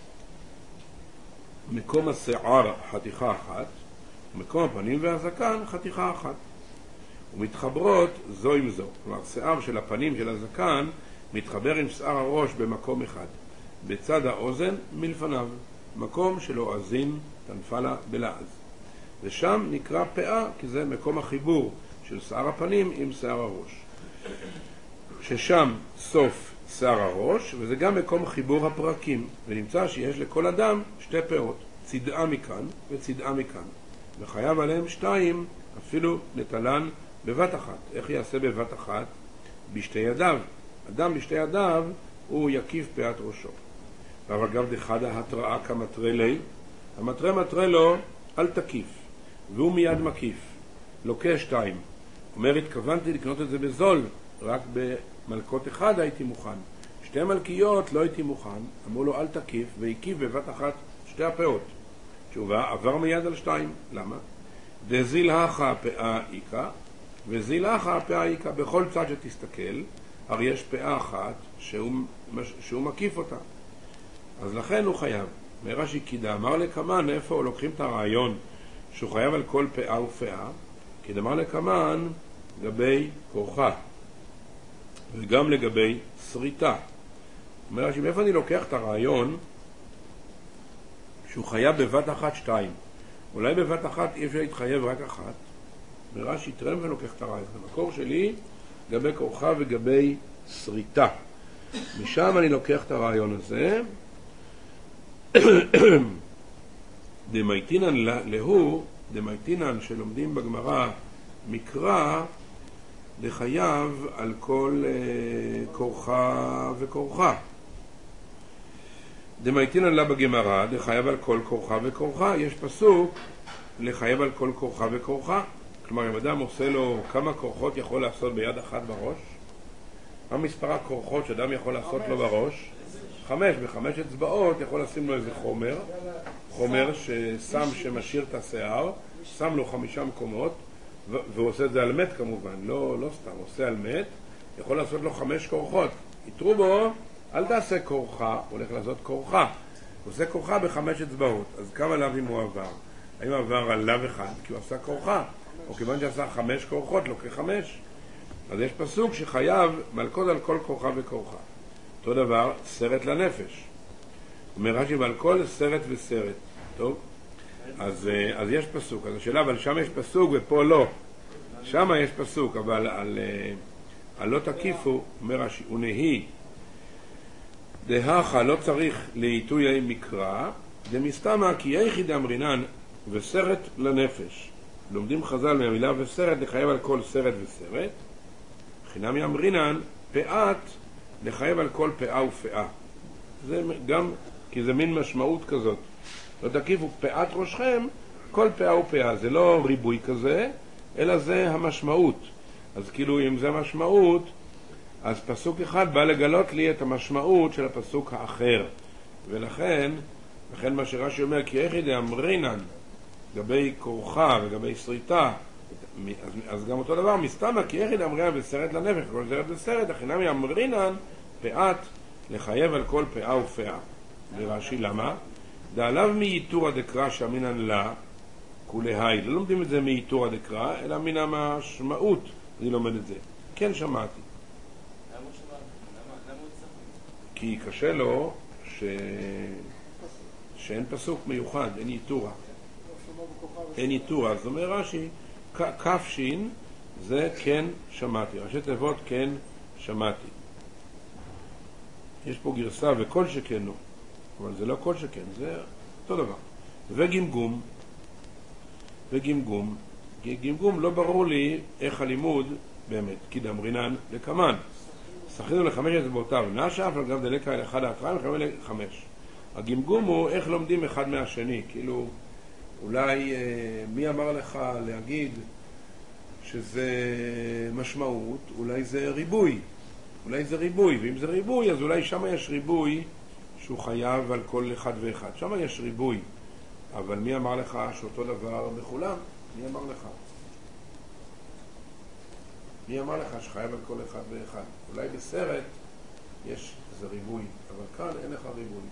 מקום השיער חתיכה אחת, ומקום הפנים והזקן חתיכה אחת, ומתחברות זו עם זו. כלומר, שיער של הפנים של הזקן מתחבר עם שיער הראש במקום אחד, בצד האוזן מלפניו, מקום שלא אזין תנפלה בלעז, ושם נקרא פאה, כי זה מקום החיבור של שיער הפנים עם שיער הראש, ששם סוף שיער הראש, וזה גם מקום חיבור הפרקים, ונמצא שיש לכל אדם שתי פאות, צדעה מכאן וצדעה מכאן, וחייב עליהם שתיים אפילו נטלן בבת אחת. איך יעשה בבת אחת? בשתי ידיו. אדם בשתי ידיו הוא יקיף פאת ראשו. אבל גם דחד ההתראה כמטרה לי, המטרה מטרה לו אל תקיף, והוא מיד מקיף, לוקח שתיים. אומר, התכוונתי לקנות את זה בזול, רק במלכות אחד הייתי מוכן, שתי מלכיות לא הייתי מוכן. אמרו לו אל תקיף, והקיף בבת אחת שתי הפאות. תשובה, עבר מיד על שתיים. למה? דזיל הכה פאה איקה וזיל הכה פאה איקה. בכל צד שתסתכל הרי יש פאה אחת שהוא מקיף אותה, אז לכן הוא חייב. מרש"י, כי דאמר לקמן, איפה לוקחים את הרעיון שהוא חייב על כל פאה ופאה? כי דאמר לקמן לגבי כורחה וגם לגבי שריטה. מרש"י, מאיפה אני לוקח את הרעיון שהוא חייב בבת אחת שתיים? אולי בבת אחת אי אפשר להתחייב רק אחת. מרש"י תרם ולוקח את הרעיון. המקור שלי לגבי כורחה וגבי שריטה, משם אני לוקח את הרעיון הזה. דמייטינן להו, דמייטינן שלומדים בגמרא מקרא, לחייב על כל כורחה וכורחה. דמייטינן לה בגמרא, לחייב על כל כורחה וכורחה. יש פסוק לחייב על כל כורחה וכורחה. כלומר, אם אדם עושה לו כמה כורחות יכול לעשות ביד אחת בראש, מה מספר הכורחות שאדם יכול לעשות לו בראש? 5. ב5 אצבעות יכול לשים לו איזה חומר ששם שמשאיר את השיער, שם לו 5 מקומות, והוא עושה את זה על מת כמובן, לא סתם, עושה על מת, יכול לעשות לו 5 כורחות. יתרו בו, אל תעשה כורחה, הולך לעשות כורחה, הוא עושה כורחה ב5 אצבעות. אז כמה לאווים הוא עבר? האם עבר על לאו אחד כי הוא עשה כורחה, או כיוון שעשה 5 כורחות לוקח 5? אז יש פסוק שחייב מלכות על כל כורחה וכורחה. אותו דבר סרט לנפש, אומר רש"י, ועל כל סרט וסרט. טוב, אז יש פסוק. אז השאלה, אבל שם יש פסוק ופה לא. שם יש פסוק, אבל על לא תקיפו, אומר רש"י, ונהי דהכה לא צריך לעיתוי מקרא, דמסתמה כי יחיד אמרינן וסרט לנפש. לומדים חז"ל מהמילה וסרט לחייב על כל סרט וסרט, חינם יאמרינן פאת לחייב על כל פאה ופאה. זה גם כי זה מין משמעות כזאת, לא תקיפו פאת ראשכם כל פאה ופאה. זה לא ריבוי כזה, אלא זה המשמעות. אז כאילו אם זה משמעות, אז פסוק אחד בא לגלות לי את המשמעות של הפסוק האחר. ולכן מה שרש"י אומר, כי יחיד אמרינן לגבי כורחה וגבי שריטה, אז גם אותו דבר מסתמה כי יחיד אמרינן וסרט לנפש, כל סרט וסרט, החינם יאמרינן פאת לחייב על כל פאה ופאה. ורש"י למה? דעליו מייתורא דקרא שאמינן לה כולהי. לא לומדים את זה מייתורא דקרא, אלא מן המשמעות אני לומד את זה. כן שמעתי. כי קשה לו שאין פסוק מיוחד, אין ייתורא. אין ייתורא. אז אומר רש"י, כפשין זה כן שמעתי. ראשי תיבות כן שמעתי. יש פה גרסה וכל שכן לא, אבל זה לא כל שכן, זה אותו דבר. וגמגום לא ברור לי איך הלימוד באמת, כי דאמרינן לקמן שחינו ל5 אצבעותיו נשה, אבל גם דלקה אל אחד האחריים וחייב ל5. הגמגום הוא איך לומדים אחד מהשני, כאילו אולי מי אמר לך להגיד שזה משמעות, אולי זה ריבוי, ואם זה ריבוי אז אולי שם יש ריבוי שהוא חייב על כל אחד ואחד, שם יש ריבוי. אבל מי אמר לך שאותו דבר בכולם? מי אמר לך? מי אמר לך שחייב על כל אחד ואחד? אולי בסרט יש איזה ריבוי, אבל כאן אין לך ריבוי.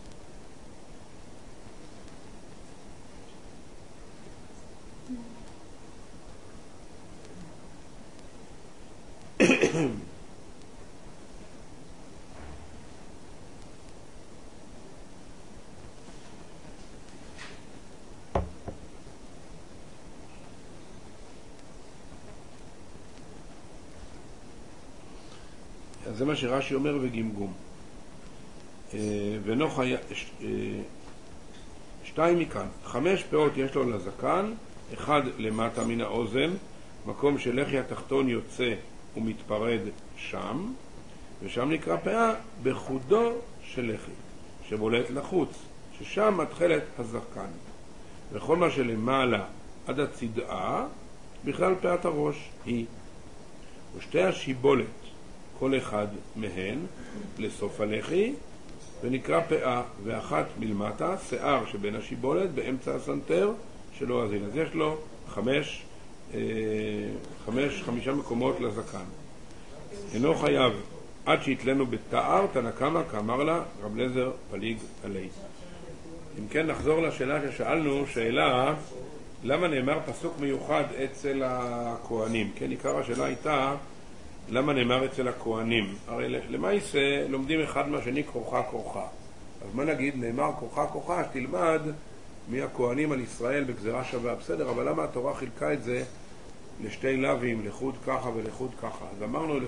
אז זה מה שרש"י אומר וגמגום. ונוח היה 2 מכאן, 5 פאות יש לו לזקן, 1 למטה מן האוזן, מקום שלחי התחתון יוצא ומתפרד שם, ושם נקרא פאה בחודו של לחי, שבולט לחוץ, ששם מתחלת הזקן. וכל מה שלמעלה עד הצדעה, בכלל פאת הראש היא. ושתי השיבולת, כל אחד מהן לסוף הלחי, ונקרא פאה, ואחת מלמטה, שיער שבין השיבולת, באמצע הסנטר שלו הזין. אז יש לו 5 מקומות לזקן. אינו חייב עד שהתלנו בתאר, תנא קמא כאמר לה רב אליעזר פליג עלי. אם כן, נחזור לשאלה ששאלנו, שאלה למה נאמר פסוק מיוחד אצל הכהנים. כן, עיקר השאלה הייתה למה נאמר אצל הכהנים. הרי למעשה לומדים אחד מהשני כורחה כורחה. אז מה נגיד? נאמר כורחה כורחה, שתלמד מהכהנים על ישראל בגזרה שווה. בסדר, אבל למה התורה חילקה את זה לשתי לווים, לחוד ככה ולחוד ככה? אז אמרנו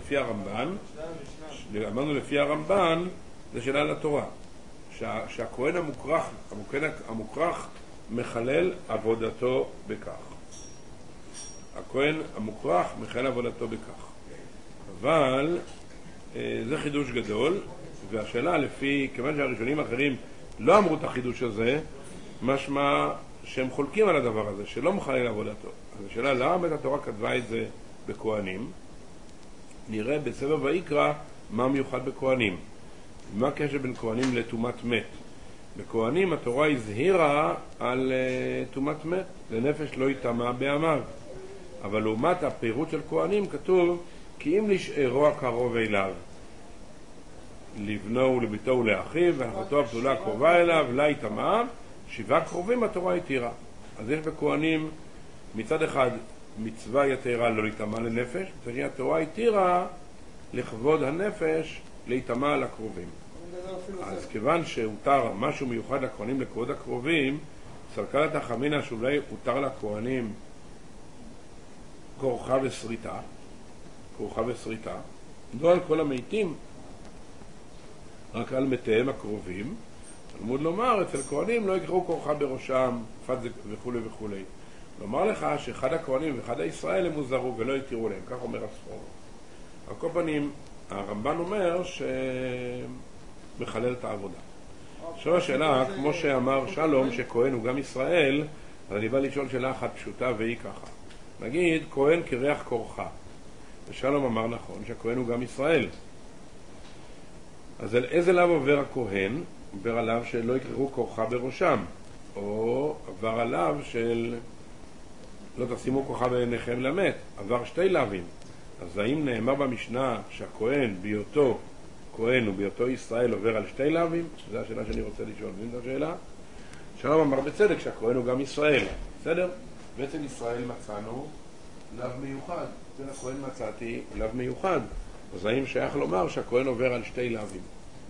לפי הרמב"ן, זה שאלה לתורה, שהכהן המוכרח מחלל עבודתו בכך. הכהן המוכרח מחלל עבודתו בכך. אבל זה חידוש גדול, והשאלה כיוון שהראשונים האחרים לא אמרו את החידוש הזה, משמע שהם חולקים על הדבר הזה, שלא מחלל עבודתו. אז השאלה, למה את התורה כתבה את זה בכהנים? נראה בסבב ויקרא מה מיוחד בכהנים. מה הקשר בין כהנים לטומאת מת? בכהנים התורה הזהירה על טומאת מת, לנפש לא יטמא בעמיו. אבל לעומת הפירוט של כהנים כתוב, כי אם לשארו הקרוב אליו, לבנו ולביתו ולאחיו, ואחותו הבתולה קרובה אליו, לה יטמא, 7 קרובים התורה התירה. אז יש בכהנים מצד אחד מצווה יתרה לא להיטמא לנפש, מצד שני התורה התירה לכבוד הנפש להיטמא לקרובים. אז כיוון שהותר משהו מיוחד לכהנים לכבוד הקרובים, סלקה לתחמינה שאולי הותר לכהנים כורחה וסריטה, לא על כל המתים, רק על מתיהם הקרובים. תלמוד לומר, אצל כהנים לא יקראו כורחה בראשם, וכו' וכו'. לומר לך שאחד הכהנים ואחד הישראל הם מוזרו ולא יתירו להם, כך אומר הספור. על כל פנים, הרמב"ן אומר שמחלל את העבודה. עכשיו השאלה, כמו שאמר שלום, שכהן הוא גם ישראל, אז אני בא לשאול שאלה אחת פשוטה והיא ככה. נגיד, כהן כריח כורחה. ושלום אמר נכון, שהכהן הוא גם ישראל. אז על איזה לאו עובר הכהן? עובר עליו שלא יקראו כורחה בראשם, או עבר עליו של לא תשימו כורחה בעיניכם למת, עבר 2 לאווים. אז האם נאמר במשנה שהכהן בהיותו כהן ובהיותו ישראל עובר על 2 לאווים? זו השאלה שאני רוצה לשאול. זו השאלה. שלום אמר בצדק שהכהן הוא גם ישראל. בסדר? בעצם ישראל מצאנו לאו מיוחד. אצל הכהן מצאתי לאו מיוחד. אז האם שייך לומר שהכהן עובר על 2 לאווים?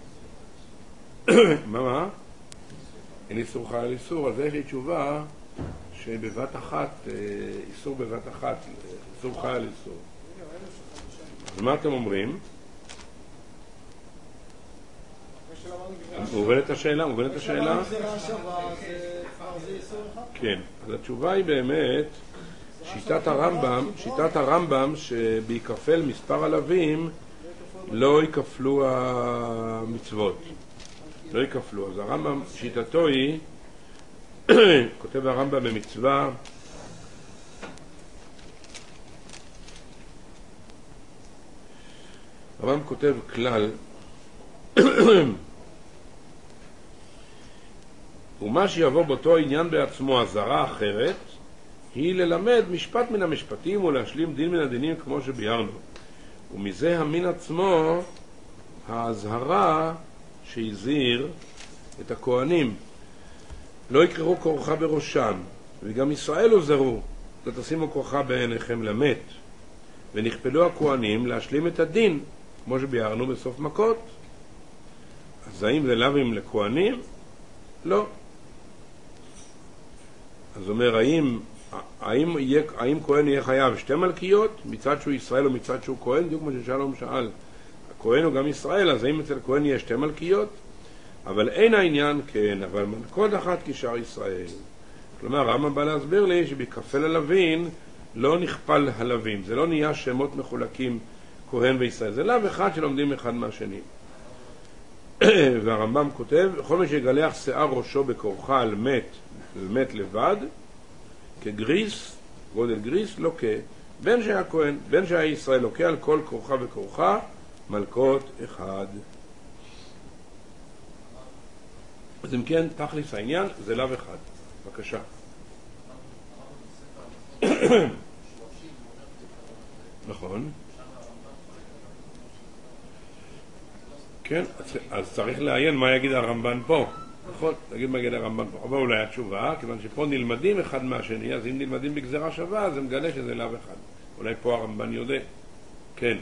מה? אין איסור חל על איסור. אז יש לי תשובה שבבת אחת, איסור בבת אחת, איסור חל על איסור. אז מה אתם אומרים? מובנת השאלה? כן, אז התשובה היא באמת שיטת הרמב"ם שביקפל מספר הלווים לא יקפלו המצוות, לא יקפלו. אז הרמב"ם, שיטתו היא, כותב הרמב"ם במצווה, הרמב"ם כותב כלל, ומה שיבוא באותו עניין בעצמו הזרה אחרת, היא ללמד משפט מן המשפטים ולהשלים דין מן הדינים כמו שביארנו. ומזה המין עצמו ההזהרה שהזהיר את הכהנים. לא יקרחו כורחה בראשם, וגם ישראל הוזהרו, לא תשימו כורחה בעיניכם למת. ונכפלו הכהנים להשלים את הדין, כמו שביארנו בסוף מכות. אז האם זה לאווים לכהנים? לא. אז אומר, האם כהן יהיה חייב שתי מלכיות, מצד שהוא ישראל או מצד שהוא כהן? בדיוק כמו ששלום שאל. הכהן הוא גם ישראל, אז האם אצל כהן יהיה שתי מלכיות? אבל אין העניין כן, אבל מלכות אחת כשאר ישראל. כלומר, הרמב"ם בא להסביר לי שבכפל הלווין לא נכפל הלווים, זה לא נהיה שמות מחולקים כהן וישראל, זה לאו אחד שלומדים אחד מהשני. והרמב"ם כותב, כל מי שיגלח שיער ראשו בכורחה על מת לבד, כגריס, גודל גריס, לוקה, בין שהיה כהן, בין שהיה ישראל, לוקה על כל כורחה וכורחה, מלכות אחד. אז אם כן, תכלס העניין, זה לאו אחד. בבקשה. נכון. כן, אז צריך לעיין מה יגיד הרמב"ן פה. נכון, תגיד מה יגיד הרמב"ן פה. אבל אולי התשובה, כיוון שפה נלמדים אחד מהשני, אז אם נלמדים בגזרה שווה, אז זה מגלה שזה לאו אחד. אולי פה הרמב"ן יודע. כן.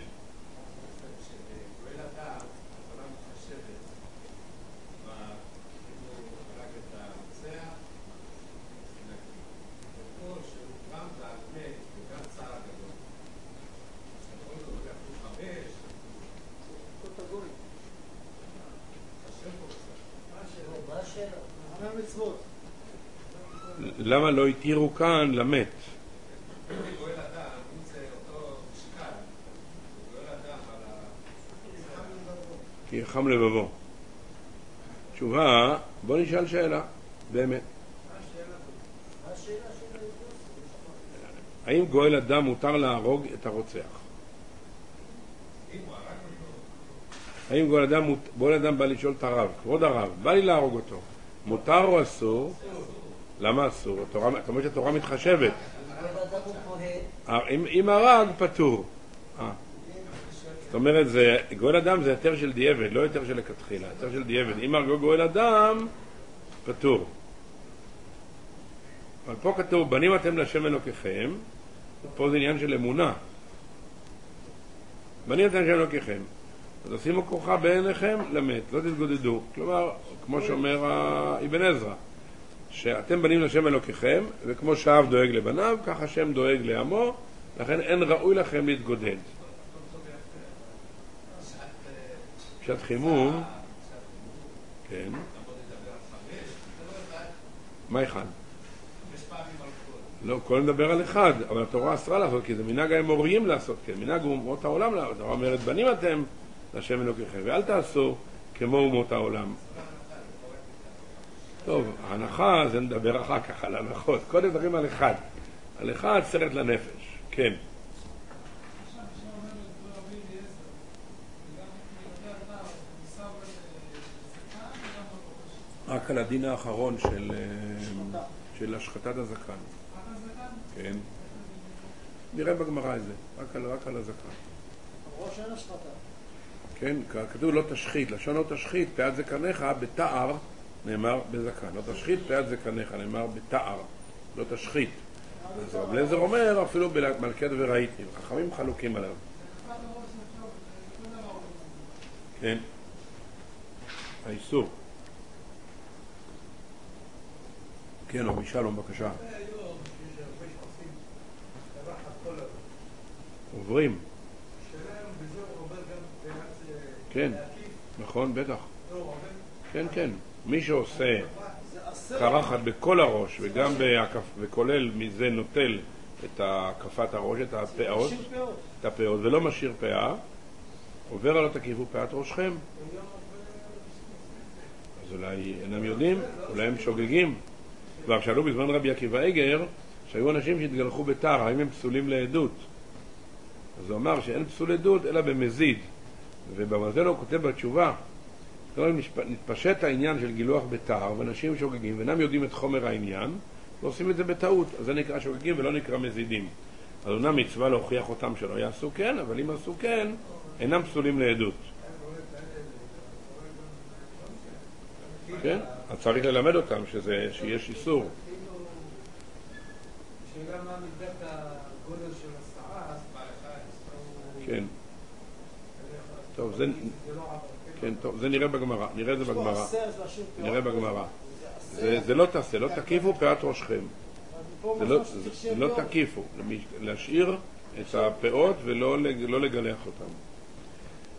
למה לא התירו כאן למת? כי חם לבבו. תשובה, בוא נשאל שאלה, באמת. האם גואל אדם מותר להרוג את הרוצח? האם גואל אדם בא לשאול את הרב, כבוד הרב, בא לי להרוג אותו, מותר או אסור? למה אסור? כמו שהתורה מתחשבת. אם הרג, פטור. זאת אומרת, גואל אדם זה יותר של דיעבד, לא יותר של לכתחילה, יותר של דיעבד. אם הרגו גואל אדם, פטור. אבל פה כתוב, בנים אתם לשם אלוקיכם, פה זה עניין של אמונה. בנים אתם לשם אלוקיכם. אז שימו כורחה בעיניכם למת, לא תתגודדו. כלומר, כמו שאומר אבן עזרא, שאתם בנים לשם אלוקיכם, וכמו שאב דואג לבניו, כך השם דואג לעמו, לכן אין ראוי לכם להתגודד. פשט חימום, כן. מה אחד? לא, כל מדבר על אחד, אבל התורה אסרה לעשות, כי זה מנהג האמוריים לעשות, כן, מנהג אומות העולם לעשות. התורה אומרת, בנים אתם לשם אלוקיכם, ואל תעשו כמו אומות העולם. טוב, ההנחה זה נדבר אחר כך על ההנחות. קודם דברים על אחד. על אחד סרט לנפש. כן. רק על הדין האחרון של השחטת הזקן. כן. נראה בגמרא את זה. רק על הזקן. אמרו שאין השחטה. כן, כתוב לא תשחית. לשון לא תשחית, פאת זקניך בתער. נאמר בזקן, לא תשחית פאת זקניך, נאמר בתער, לא תשחית. אז רב אליעזר אומר, אפילו במלכד וראיתי, חכמים חלוקים עליו. כן, האיסור. כן, רבי שלום, בבקשה. עוברים. כן, נכון, בטח. כן, כן. מי שעושה קרחת בכל הראש וגם וכולל מזה נוטל את הקפת הראש, את הפאות ולא משאיר פאה, עובר על התקיפו פאת ראשכם. אז אולי אינם יודעים, אולי הם שוגגים. כבר שאלו בזמן רבי עקיבא איגר שהיו אנשים שהתגלחו בתער, האם הם פסולים לעדות? אז הוא אמר שאין פסול עדות אלא במזיד, ובמזל הוא כותב בתשובה, נתפשט העניין של גילוח בתער, ואנשים שוגגים ואינם יודעים את חומר העניין, ועושים את זה בטעות, אז זה נקרא שוגגים ולא נקרא מזידים. אז אומנם מצווה להוכיח אותם שלא יעשו כן, אבל אם עשו כן, אינם פסולים לעדות. כן? אז צריך ללמד אותם שיש איסור. שאלה מה מידת הגודל של השרה, כן. טוב, זה נראה בגמרא, נראה את זה בגמרא. נראה בגמרא. זה לא תעשה, לא תקיפו פאת ראשכם. זה לא תקיפו, להשאיר את הפאות ולא לגלח אותם.